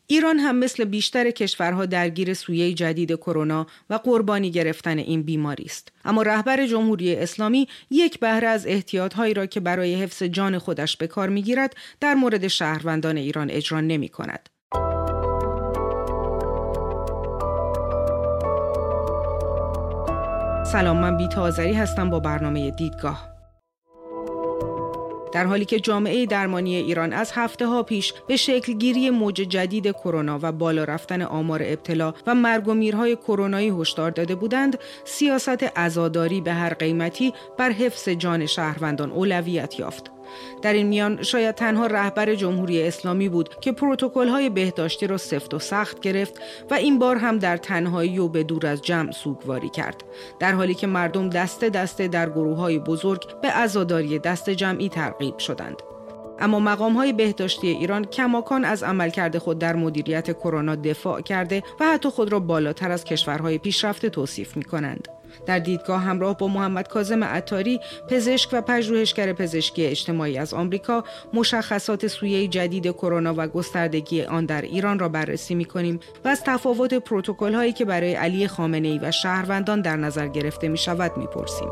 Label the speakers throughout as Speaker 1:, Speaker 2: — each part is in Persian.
Speaker 1: ایران هم مثل بیشتر کشورها درگیر سویه جدید کرونا و قربانی گرفتن این بیماری است. اما رهبر جمهوری اسلامی یک بهره از احتیاط‌هایی را که برای حفظ جان خودش به کار می‌گیرد در مورد شهروندان ایران اجرا نمی‌کند. سلام، من بیتا آذری هستم با برنامه دیدگاه. در حالی که جامعه درمانی ایران از هفته‌ها پیش به شکلگیری موج جدید کرونا و بالا رفتن آمار ابتلا و مرگ و میرهای کرونایی هشدار داده بودند، سیاست عزاداری به هر قیمتی بر حفظ جان شهروندان اولویت یافت. در این میان شاید تنها رهبر جمهوری اسلامی بود که پروتکل‌های بهداشتی را سفت و سخت گرفت و این بار هم در تنهایی و به دور از جمع سوگواری کرد، در حالی که مردم دسته دسته در گروه‌های بزرگ به عزاداری دست جمعی ترغیب شدند. اما مقام‌های بهداشتی ایران کماکان از عملکرد خود در مدیریت کرونا دفاع کرده و حتی خود را بالاتر از کشورهای پیشرفته توصیف می‌کنند. در دیدگاه همراه با محمد کاظم عطاری، پزشک و پژوهشگر پزشکی اجتماعی از آمریکا، مشخصات سویه جدید کرونا و گستردگی آن در ایران را بررسی می‌کنیم و از تفاوت پروتکل‌هایی که برای علی خامنه‌ای و شهروندان در نظر گرفته می‌شود می‌پرسیم.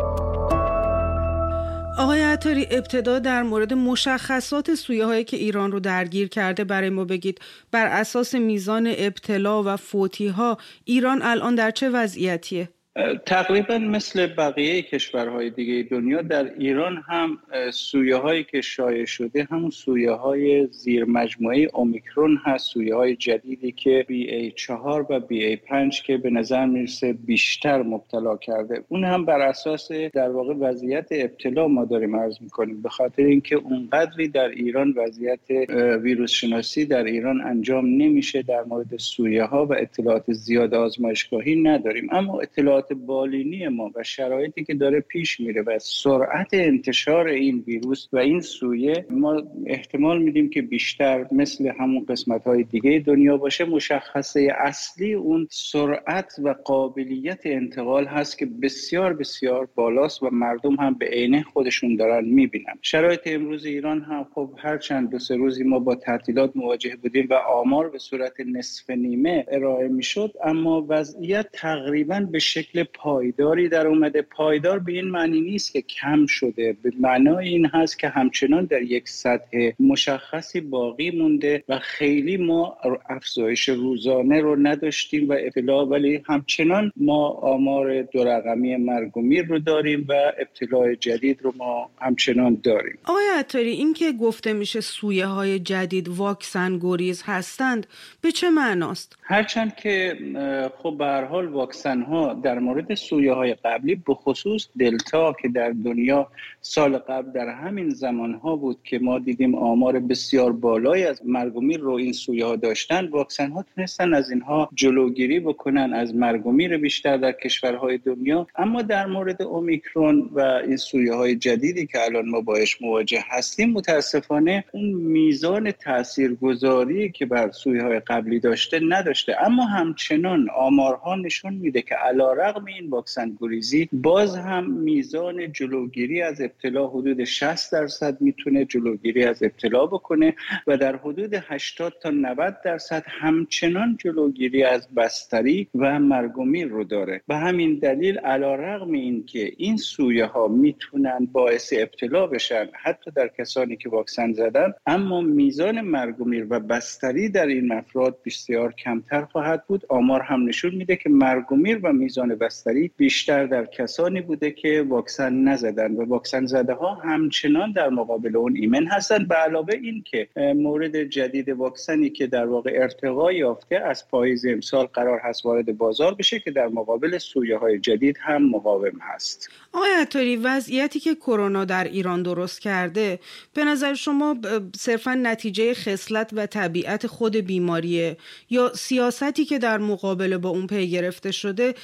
Speaker 1: آقای عطاری، ابتدا در مورد مشخصات سویه‌هایی که ایران رو درگیر کرده برای ما بگید. بر اساس میزان ابتلا و فوتی‌ها ایران الان در چه وضعیتیه؟
Speaker 2: تقریبا مثل بقیه کشورهای دیگه دنیا در ایران هم سویه‌هایی که شایع شده همون سویه‌های زیر مجموعه اومیکرون هست، سویه‌های جدیدی که BA4 و BA5 که به نظر میرسه بیشتر مبتلا کرده. اون هم بر اساس در واقع وضعیت ابتلا ما داریم عرض می‌کنیم، به خاطر اینکه اونقدری در ایران وضعیت ویروس شناسی در ایران انجام نمیشه در مورد سویه‌ها و اطلاعات زیاد آزمایشگاهی نداریم. اما اطلاعات بالینی ما و شرایطی که داره پیش میره و سرعت انتشار این ویروس و این سویه، ما احتمال میدیم که بیشتر مثل همون قسمت‌های دیگه دنیا باشه. مشخصه اصلی اون سرعت و قابلیت انتقال هست که بسیار بسیار بالاست و مردم هم به عینه خودشون دارن میبینن. شرایط امروز ایران هم خب هر چند دو سه روزی ما با تعطیلات مواجه بودیم و آمار به صورت نصف نیمه ارائه میشد، اما وضعیت تقریبا به شکل پایداری در اومده. پایدار به این معنی نیست که کم شده، به معنای این هست که همچنان در یک سطح مشخصی باقی مونده و خیلی ما افزایش روزانه رو نداشتیم و ابتلا، ولی همچنان ما آمار دو رقمی مرگ و میر رو داریم و ابتلا جدید رو ما همچنان داریم.
Speaker 1: آقای عطاری، این که گفته میشه سویه‌های جدید واکسن گریز هستند، به چه معناست؟
Speaker 2: هرچند که خب به هر حال واکسن ها در مورد سویه‌های قبلی، به خصوص دلتا که در دنیا سال قبل در همین زمانها بود که ما دیدیم آمار بسیار بالایی از مرگ و میر رو این سویه‌ها داشتن، واکسن ها تونستن از اینها جلوگیری بکنن، از مرگ و میر بیشتر در کشورهای دنیا. اما در مورد اومیکرون و این سویه‌های جدیدی که الان ما باهاش مواجه هستیم، متاسفانه اون میزان تاثیرگذاری که بر سویه‌های قبلی داشته نداشته. اما همچنان آمارها نشون میده که علیرغم این واکسن گریزی، باز هم میزان جلوگیری از ابتلا حدود 60% میتونه جلوگیری از ابتلا بکنه و در حدود 80 تا 90% همچنان جلوگیری از بستری و مرگ و میر رو داره. به همین دلیل علیرغم این که این سویه ها میتونن باعث ابتلا بشن حتی در کسانی که واکسن زدن، اما میزان مرگ و میر و بستری در این افراد بسیار کمتر خواهد بود. آمار هم نشون میده که مرگ و میر و میزان بستری بیشتر در کسانی بوده که واکسن نزدن و واکسن زده ها همچنان در مقابل اون ایمن هستن. به علاوه این که مورد جدید واکسنی که در واقع ارتقا یافته از پاییز امسال قرار هست وارد بازار بشه که در مقابل سویه های جدید هم مقاوم هست.
Speaker 1: آقای عطاری، وضعیتی که کرونا در ایران درست کرده به نظر شما صرفاً نتیجه خصلت و طبیعت خود بیماریه یا سیاستی که در مقابله با اون پی گرفته شده در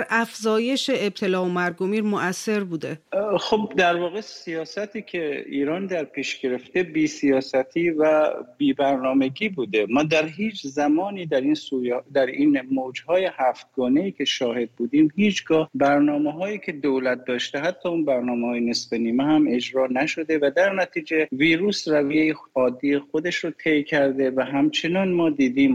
Speaker 1: افزایش ابتلا و مرگ و میر مؤثر بوده؟
Speaker 2: خب در واقع سیاستی که ایران در پیش گرفته بی سیاستی و بی برنامگی بوده. ما در هیچ زمانی در این موجهای هفتگانه‌ای که شاهد بودیم هیچگاه برنامه‌هایی که دولت داشته حتی اون برنامه‌های نصف نیمه هم اجرا نشده و در نتیجه ویروس رویه عادی خودش رو طی کرده و همچنان ما دیدیم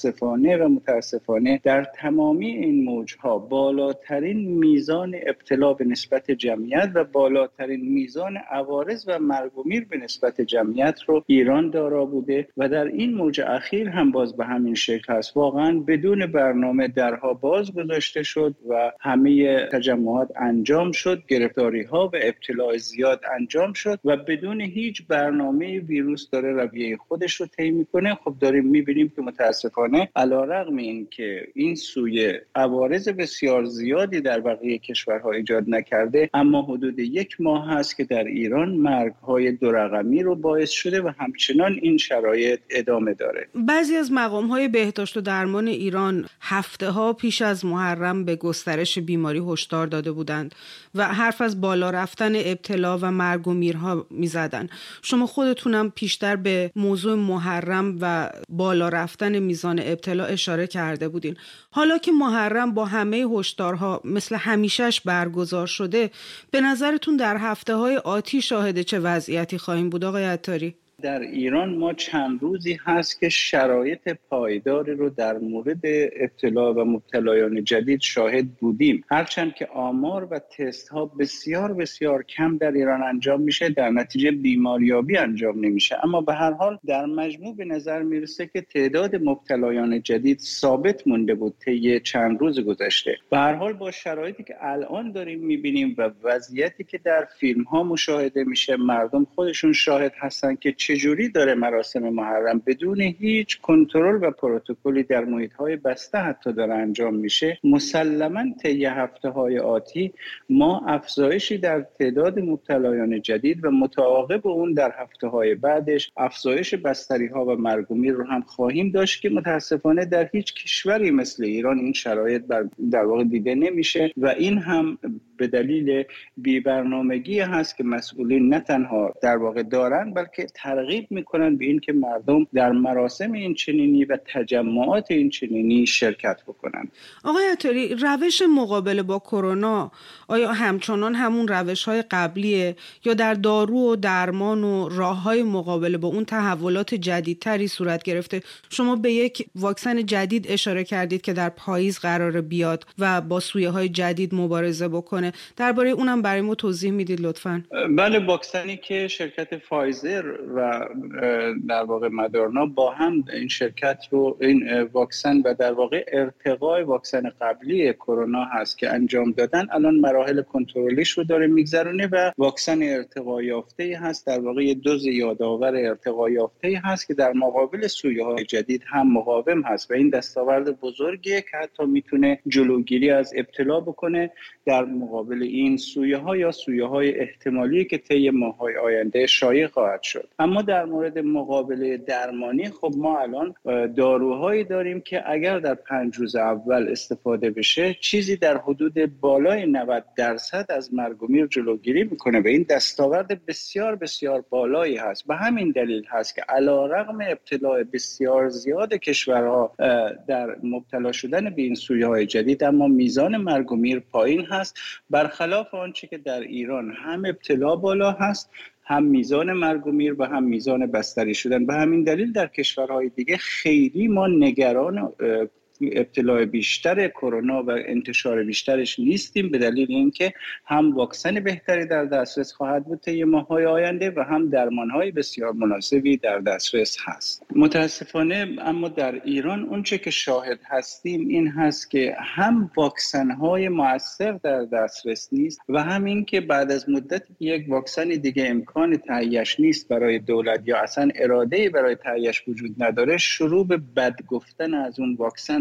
Speaker 2: متاسفانه در تمامی این موجها بالاترین میزان ابتلا به نسبت جمعیت و بالاترین میزان عوارض و مرگ و میر به نسبت جمعیت رو ایران دارا بوده و در این موج اخیر هم باز به همین شکل هست. واقعا بدون برنامه درها باز گذاشته شد و همه تجمعات انجام شد، گرفتاری ها و ابتلا زیاد انجام شد و بدون هیچ برنامه ویروس داره رویه خودش رو طی میکنه. خب داریم میبینیم که متاسفانه علیرغم این که این سویه عوارض بسیار زیادی در بقیه کشورها ایجاد نکرده، اما حدود 1 ماه هست که در ایران مرگ‌های 2 رقمی رو باعث شده و همچنان این شرایط ادامه داره.
Speaker 1: بعضی از مقام‌های بهداشت و درمان ایران هفته‌ها پیش از محرم به گسترش بیماری هشدار داده بودند و حرف از بالا رفتن ابتلا و مرگ و میرها می‌زدند. شما خودتونم پیشتر به موضوع محرم و بالا رفتن میزان ابتلا اشاره کرده بودین. حالا که محرم با همه هشدارها مثل همیشهش برگزار شده، به نظرتون در هفته‌های آتی شاهد چه وضعیتی خواهیم بود آقای عطاری؟
Speaker 2: در ایران ما چند روزی هست که شرایط پایداری رو در مورد ابتلا و مبتلایان جدید شاهد بودیم. هرچند که آمار و تست ها بسیار بسیار کم در ایران انجام میشه، در نتیجه بیماریابی انجام نمیشه، اما به هر حال در مجموع به نظر میرسه که تعداد مبتلایان جدید ثابت مونده بود طی چند روز گذشته. به هر حال با شرایطی که الان داریم میبینیم و وضعیتی که در فیلم ها مشاهده میشه، مردم خودشون شاهد هستن که چجوری داره مراسم محرم بدون هیچ کنترل و پروتکلی در محیط‌های بسته حتی داره انجام میشه. مسلماً طی هفته‌های آتی ما افزایشی در تعداد مبتلایان جدید و متعاقب اون در هفته‌های بعدش افزایش بستری‌ها و مرگ و میر رو هم خواهیم داشت که متاسفانه در هیچ کشوری مثل ایران این شرایط در واقع دیده نمیشه و این هم به دلیل بی‌برنامگی هست که مسئولین نه تنها در واقع دارن بلکه ترغیب میکنن به این که مردم در مراسم این چنینی و تجمعات این چنینی شرکت بکنن.
Speaker 1: آقای عطاری، روش مقابله با کرونا آیا همچنان همون روش‌های قبلیه یا در دارو و درمان و راه‌های مقابله با اون تحولات جدیدتری صورت گرفته؟ شما به یک واکسن جدید اشاره کردید که در پاییز قراره بیاد و با سویه‌های جدید مبارزه بکنه. درباره اونم برای ما توضیح میدید لطفاً؟
Speaker 2: بله، واکسنی که شرکت فایزر و در واقع مدرنا با هم این واکسن و در واقع ارتقای واکسن قبلی کرونا هست که انجام دادن، الان مراحل کنترلیش رو داره میگذرونه و واکسن ارتقا یافته‌ای هست، در واقع دوز یادآور ارتقا یافته‌ای هست که در مقابل سویه‌های جدید هم مقاوم هست و این دستاورد بزرگیه که حتی میتونه جلوگیری از ابتلا بکنه در مقابل این سویه‌ها یا سویه‌های احتمالی که طی ماه‌های آینده شایع خواهد شد. اما در مورد مقابله درمانی خب ما الان داروهایی داریم که اگر در 5 روز اول استفاده بشه چیزی در حدود بالای 90% از مرگ و میر جلوگیری میکنه و این دستاورد بسیار بسیار بالایی هست. به همین دلیل هست که علیرغم ابتلا بسیار زیاد کشورها در مبتلا شدن به این سویه‌های جدید، اما میزان مرگ و میر پایین هست، برخلاف آنچه که در ایران هم ابتلا بالا هست، هم میزان مرگ و میر و هم میزان بستری شدن. به همین دلیل در کشورهای دیگه خیلی ما نگران ابتلا بیشتر کرونا و انتشار بیشترش نیستیم، به دلیل اینکه هم واکسن بهتری در دسترس خواهد بود طی ماه‌های آینده و هم درمان‌های بسیار مناسبی در دسترس هست. متاسفانه اما در ایران اونچه که شاهد هستیم این هست که هم واکسن‌های مؤثر در دسترس نیست و هم این که بعد از مدتی یک واکسن دیگه امکان تهیه‌اش نیست برای دولت یا اصلا اراده‌ای برای تهیه‌اش وجود نداره، شروع به بد گفتن از اون واکسن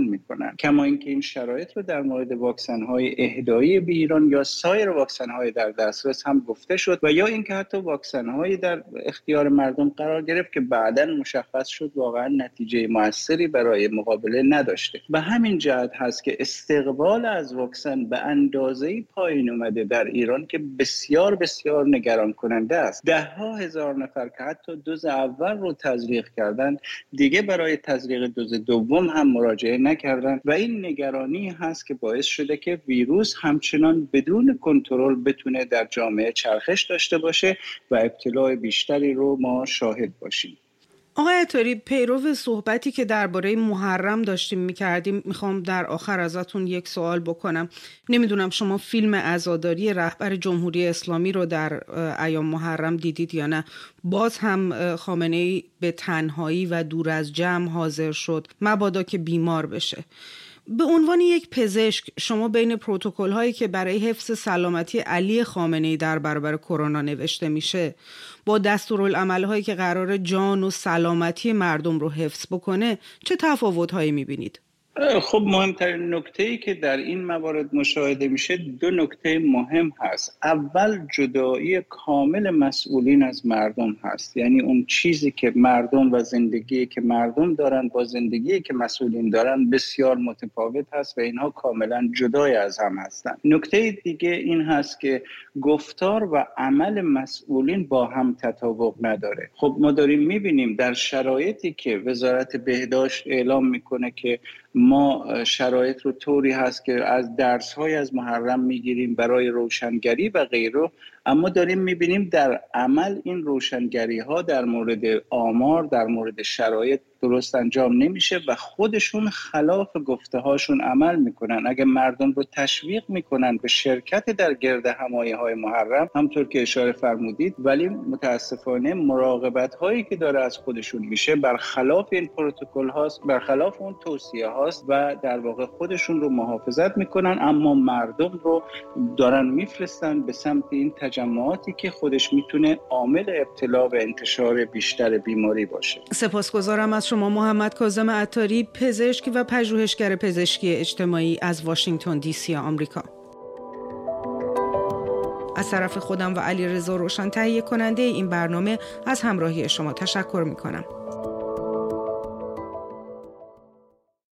Speaker 2: میکنن. کما اینکه این شرایط رو در مورد واکسن های اهدایی به ایران یا سایر واکسن های در دسترس هم گفته شد و یا اینکه حتی واکسن های در اختیار مردم قرار گرفت که بعداً مشخص شد واقعا نتیجه موثری برای مقابله نداشته. به همین جهت هست که استقبال از واکسن به اندازه‌ای پایین اومده در ایران که بسیار بسیار نگران کننده است. 10,000 نفر که حتی دوز اول رو تزریق کردن دیگه برای تزریق دوز دوم هم مراجعه نکردن و این نگرانی هست که باعث شده که ویروس همچنان بدون کنترل بتونه در جامعه چرخش داشته باشه و ابتلا بیشتری رو ما شاهد باشیم.
Speaker 1: آقای عطاری، پیرو صحبتی که درباره محرم داشتیم می‌کردیم، میخوام در آخر ازتون یک سوال بکنم. نمیدونم شما فیلم عزاداری رهبر جمهوری اسلامی رو در ایام محرم دیدید یا نه؟ باز هم خامنه‌ای به تنهایی و دور از جمع حاضر شد، مبادا که بیمار بشه. به عنوان یک پزشک، شما بین پروتکل هایی که برای حفظ سلامتی علی خامنه‌ای در برابر کرونا نوشته میشه با دستورالعمل هایی که قرار جان و سلامتی مردم رو حفظ بکنه چه تفاوت هایی میبینید؟
Speaker 2: خب مهمترین نکته‌ای که در این موارد مشاهده میشه 2 نکته مهم هست. اول جدایی کامل مسئولین از مردم هست، یعنی اون چیزی که مردم و زندگی که مردم دارن با زندگی که مسئولین دارن بسیار متفاوت هست و اینها کاملا جدای از هم هستن. نکته دیگه این هست که گفتار و عمل مسئولین با هم تطابق نداره. خب ما داریم میبینیم در شرایطی که وزارت بهداشت اعلام میکنه که ما شرایط رو طوری هست که از درس‌های از محرم میگیریم برای روشنگری و غیره، اما داریم میبینیم در عمل این روشنگری ها در مورد آمار، در مورد شرایط درست انجام نمیشه و خودشون خلاف گفته هاشون عمل میکنن. اگه مردم رو تشویق میکنن به شرکت در گرد همایی های محرم، همطور که اشاره فرمودید، ولی متاسفانه مراقبت هایی که داره از خودشون میشه برخلاف این پروتکل هاست، برخلاف اون توصیه هاست و در واقع خودشون رو محافظت میکنن، اما مردم رو دارن میفرستن به سمت این تجمعاتی که خودش میتونه عامل ابتلا و انتشار بیشتر بیماری باشه.
Speaker 1: سپاسگزارم از شما محمد کاظم عطاری، پزشک و پژوهشگر پزشکی اجتماعی از واشنگتن دی سی آمریکا. از طرف خودم و علیرضا روشن تهیه کننده این برنامه از همراهی شما تشکر میکنم.